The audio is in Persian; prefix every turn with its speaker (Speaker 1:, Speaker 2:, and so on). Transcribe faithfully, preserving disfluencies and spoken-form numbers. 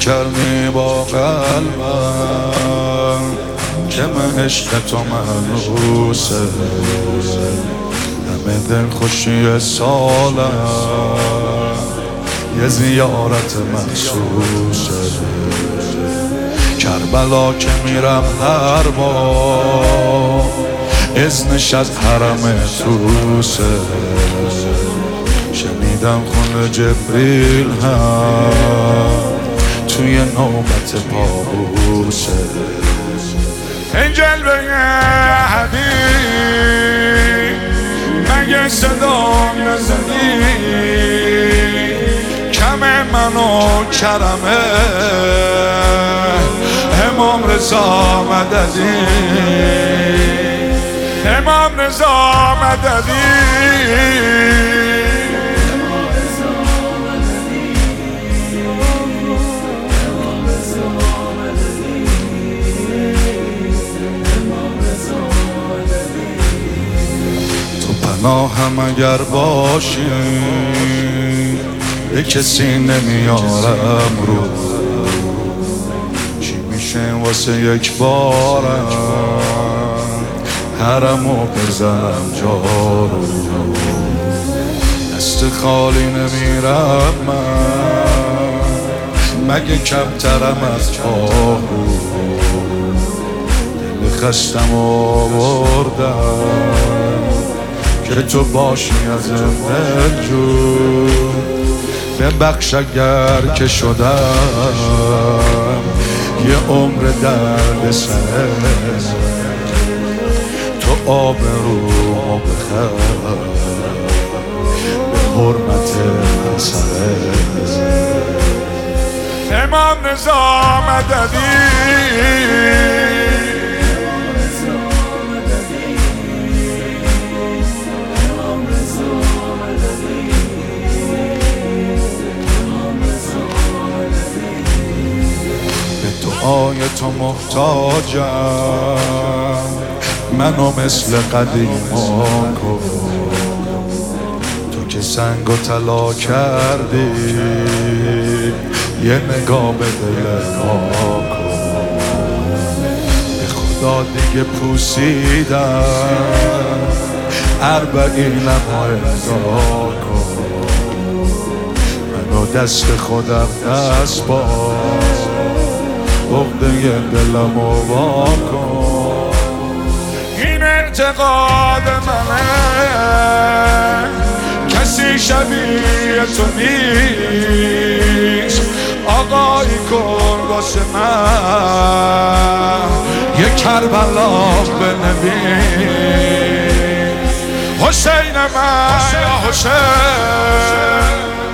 Speaker 1: کردی با قلبم که من عشق تو محبوسه، همه دل خوشی سالم یه زیارت مخصوصه. کربلا که میرم هر بار اذنش از حرم توسه، شنیدم خونه جبریل هم توی نوبت پابوسه. این جلوه حبیب مگه صدام نزنی، کم منو کرمه امام رضا مددی، امام رضا مددی. پناهم اگر باشی به کسی نمیارم رو، چی میشه واسه یک بارم حرمو بزنم جارو. دست خالی نمیرم من مگه کمترم از چارو، دل خستم آوردم که تو باشی از دل جون. ببخش اگر که شدم یه عمر درد سر، تو آبرومو بخر به حرمت سر. امام رضا مددی، آی تو محتاجم منو مثل قدیما کن، تو که سنگ و طلا کردی یه نگاه به دل ما کن. به خدا دیگه پوسیدم اربعینم امضا کن، منو دست خودم دست با عقده دلمو وا کن. این اعتقاد منه کسی شبیه تو نیست، آقایی کن واسه من یه کربلا بنویس. حسین من یا حسین